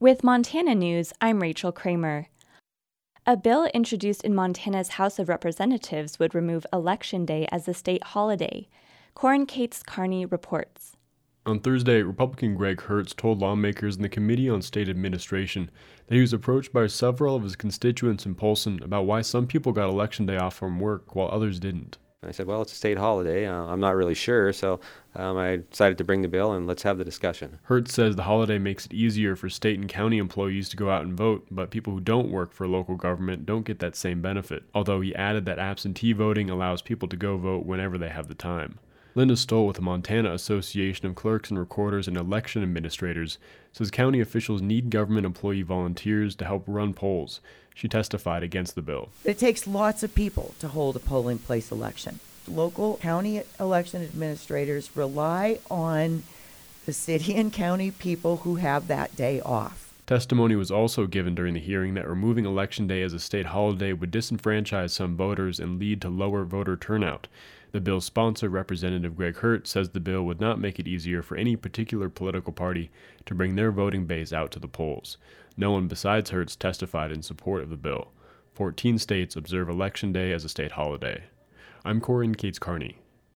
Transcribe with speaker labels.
Speaker 1: With Montana News, I'm Rachel Kramer. A bill introduced in Montana's House of Representatives would remove Election Day as a state holiday. Corin Cates Carney reports.
Speaker 2: On Thursday, Republican Greg Hertz told lawmakers in the Committee on State Administration that he was approached by several of his constituents in Polson about why some people got Election Day off from work while others didn't.
Speaker 3: I said, well, it's a state holiday. I'm not really sure, so I decided to bring the bill and let's have the discussion.
Speaker 2: Hertz says the holiday makes it easier for state and county employees to go out and vote, but people who don't work for local government don't get that same benefit, although he added that absentee voting allows people to go vote whenever they have the time. Linda Stoll with the Montana Association of Clerks and Recorders and Election Administrators says county officials need government employee volunteers to help run polls. She testified against the bill.
Speaker 4: It takes lots of people to hold a polling place election. Local county election administrators rely on the city and county people who have that day off.
Speaker 2: Testimony was also given during the hearing that removing Election Day as a state holiday would disenfranchise some voters and lead to lower voter turnout. The bill's sponsor, Representative Greg Hertz, says the bill would not make it easier for any particular political party to bring their voting base out to the polls. No one besides Hertz testified in support of the bill. 14 states observe Election Day as a state holiday. I'm Corin Cates Carney.